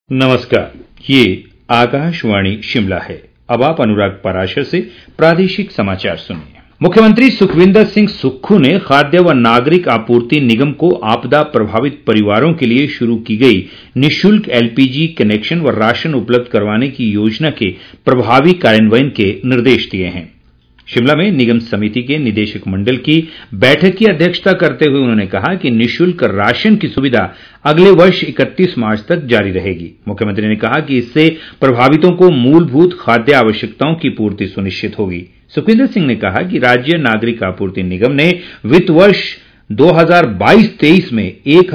नमस्कार, ये आकाशवाणी शिमला है। अब आप अनुराग पराशर से प्रादेशिक समाचार सुनिए। मुख्यमंत्री सुखविंदर सिंह सुक्खू ने खाद्य व नागरिक आपूर्ति निगम को आपदा प्रभावित परिवारों के लिए शुरू की गई निःशुल्क एलपीजी कनेक्शन व राशन उपलब्ध करवाने की योजना के प्रभावी कार्यान्वयन के निर्देश दिए हैं। शिमला में निगम समिति के निदेशक मंडल की बैठक की अध्यक्षता करते हुए उन्होंने कहा कि निःशुल्क राशन की सुविधा अगले वर्ष 31 मार्च तक जारी रहेगी। मुख्यमंत्री ने कहा कि इससे प्रभावितों को मूलभूत खाद्य आवश्यकताओं की पूर्ति सुनिश्चित होगी। सुखविंदर सिंह ने कहा कि राज्य नागरिक आपूर्ति निगम ने वित्त वर्ष 2022-23 में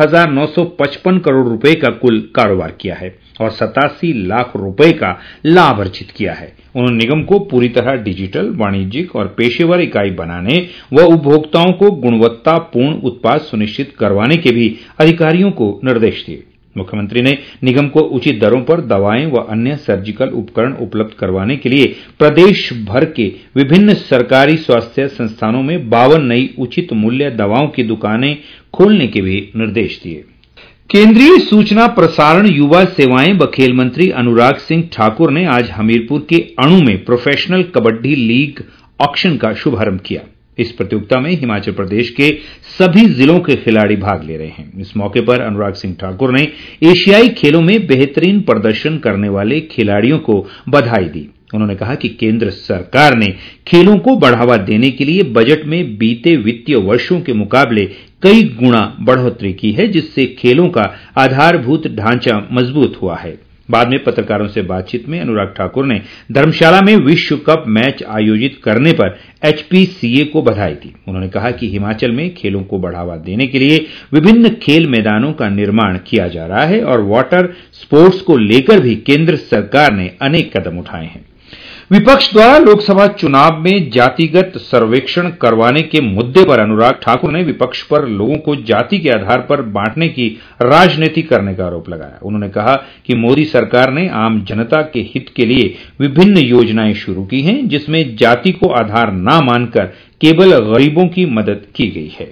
1955 करोड़ रुपए का कुल कारोबार किया है और 87 लाख रुपए का लाभ अर्जित किया है। उन्होंने निगम को पूरी तरह डिजिटल, वाणिज्यिक और पेशेवर इकाई बनाने व उपभोक्ताओं को गुणवत्तापूर्ण उत्पाद सुनिश्चित करवाने के भी अधिकारियों को निर्देश दिए। मुख्यमंत्री ने निगम को उचित दरों पर दवाएं व अन्य सर्जिकल उपकरण उपलब्ध करवाने के लिए प्रदेश भर के विभिन्न सरकारी स्वास्थ्य संस्थानों में 52 नई उचित मूल्य दवाओं की दुकानें खोलने के भी निर्देश दिए। केंद्रीय सूचना प्रसारण, युवा सेवाएं व खेल मंत्री अनुराग सिंह ठाकुर ने आज हमीरपुर के अणु में प्रोफेशनल कबड्डी लीग ऑक्शन का शुभारंभ किया। इस प्रतियोगिता में हिमाचल प्रदेश के सभी जिलों के खिलाड़ी भाग ले रहे हैं। इस मौके पर अनुराग सिंह ठाकुर ने एशियाई खेलों में बेहतरीन प्रदर्शन करने वाले खिलाड़ियों को बधाई दी। उन्होंने कहा कि केंद्र सरकार ने खेलों को बढ़ावा देने के लिए बजट में बीते वित्तीय वर्षों के मुकाबले कई गुना बढ़ोतरी की है, जिससे खेलों का आधारभूत ढांचा मजबूत हुआ है। बाद में पत्रकारों से बातचीत में अनुराग ठाकुर ने धर्मशाला में विश्व कप मैच आयोजित करने पर एचपीसीए को बधाई दी। उन्होंने कहा कि हिमाचल में खेलों को बढ़ावा देने के लिए विभिन्न खेल मैदानों का निर्माण किया जा रहा है और वाटर स्पोर्ट्स को लेकर भी केंद्र सरकार ने अनेक कदम उठाए हैं। विपक्ष द्वारा लोकसभा चुनाव में जातिगत सर्वेक्षण करवाने के मुद्दे पर अनुराग ठाकुर ने विपक्ष पर लोगों को जाति के आधार पर बांटने की राजनीति करने का आरोप लगाया। उन्होंने कहा कि मोदी सरकार ने आम जनता के हित के लिए विभिन्न योजनाएं शुरू की हैं, जिसमें जाति को आधार न मानकर केवल गरीबों की मदद की गई है।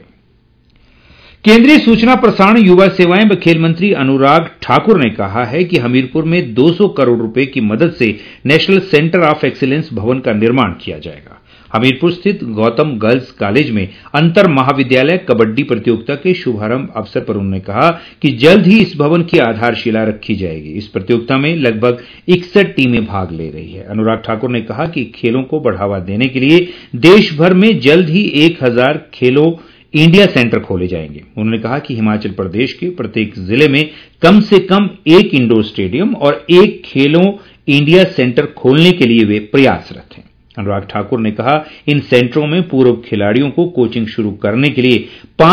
केंद्रीय सूचना प्रसारण, युवा सेवाएं व खेल मंत्री अनुराग ठाकुर ने कहा है कि हमीरपुर में 200 करोड़ रुपए की मदद से नेशनल सेंटर ऑफ एक्सीलेंस भवन का निर्माण किया जाएगा। हमीरपुर स्थित गौतम गर्ल्स कॉलेज में अंतर महाविद्यालय कबड्डी प्रतियोगिता के शुभारंभ अवसर पर उन्होंने कहा कि जल्द ही इस भवन की आधारशिला रखी जाएगी। इस प्रतियोगिता में लगभग 61 टीमें भाग ले रही है। अनुराग ठाकुर ने कहा कि खेलों को बढ़ावा देने के लिए देश भर में जल्द ही 1000 खेलो इंडिया सेंटर खोले जाएंगे। उन्होंने कहा कि हिमाचल प्रदेश के प्रत्येक जिले में कम से कम एक इंडोर स्टेडियम और एक खेलो इंडिया सेंटर खोलने के लिए वे प्रयासरत हैं। अनुराग ठाकुर ने कहा इन सेंटरों में पूर्व खिलाड़ियों को कोचिंग शुरू करने के लिए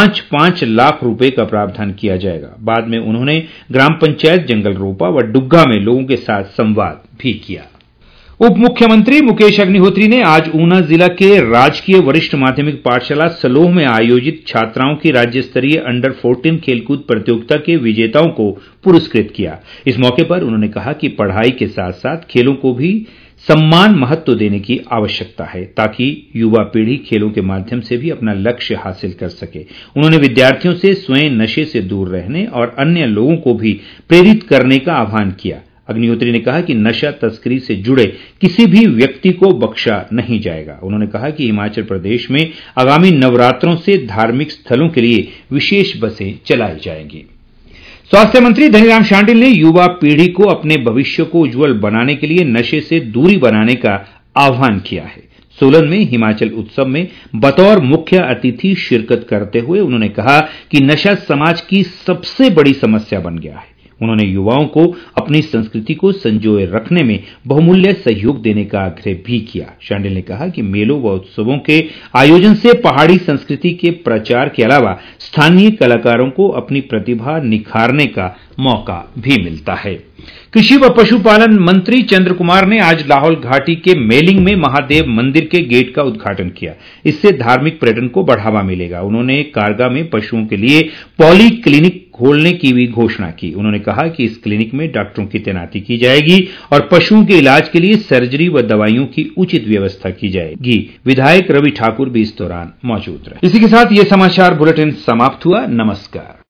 5-5 लाख रुपए का प्रावधान किया जाएगा। बाद में उन्होंने ग्राम पंचायत जंगल रोपा व डुग्गा में लोगों के साथ संवाद भी किया। उप मुख्यमंत्री मुकेश अग्निहोत्री ने आज ऊना जिला के राजकीय वरिष्ठ माध्यमिक पाठशाला सलोह में आयोजित छात्राओं की राज्य स्तरीय अंडर 14 खेलकूद प्रतियोगिता के विजेताओं को पुरस्कृत किया। इस मौके पर उन्होंने कहा कि पढ़ाई के साथ साथ खेलों को भी सम्मान महत्व देने की आवश्यकता है, ताकि युवा पीढ़ी खेलों के माध्यम से भी अपना लक्ष्य हासिल कर सके। उन्होंने विद्यार्थियों से स्वयं नशे से दूर रहने और अन्य लोगों को भी प्रेरित करने का आह्वान किया। अग्निहोत्री ने कहा कि नशा तस्करी से जुड़े किसी भी व्यक्ति को बख्शा नहीं जाएगा। उन्होंने कहा कि हिमाचल प्रदेश में आगामी नवरात्रों से धार्मिक स्थलों के लिए विशेष बसें चलाई जाएंगी। स्वास्थ्य मंत्री धनीराम शांडिल ने युवा पीढ़ी को अपने भविष्य को उज्जवल बनाने के लिए नशे से दूरी बनाने का आह्वान किया है। सोलन में हिमाचल उत्सव में बतौर मुख्य अतिथि शिरकत करते हुए उन्होंने कहा कि नशा समाज की सबसे बड़ी समस्या बन गया है। उन्होंने युवाओं को अपनी संस्कृति को संजोए रखने में बहुमूल्य सहयोग देने का आग्रह भी किया। शांडिल ने कहा कि मेलों व उत्सवों के आयोजन से पहाड़ी संस्कृति के प्रचार के अलावा स्थानीय कलाकारों को अपनी प्रतिभा निखारने का मौका भी मिलता है। कृषि व पशुपालन मंत्री चंद्र कुमार ने आज लाहौल घाटी के मेलिंग में महादेव मंदिर के गेट का उद्घाटन किया। इससे धार्मिक पर्यटन को बढ़ावा मिलेगा। उन्होंने कारगा में पशुओं के लिए पॉली क्लिनिक खोलने की भी घोषणा की। उन्होंने कहा कि इस क्लिनिक में डॉक्टरों की तैनाती की जाएगी और पशुओं के इलाज के लिए सर्जरी व दवाइयों की उचित व्यवस्था की जाएगी। विधायक रवि ठाकुर भी इस दौरान मौजूद रहे। इसी के साथ ये समाचार बुलेटिन समाप्त हुआ। नमस्कार।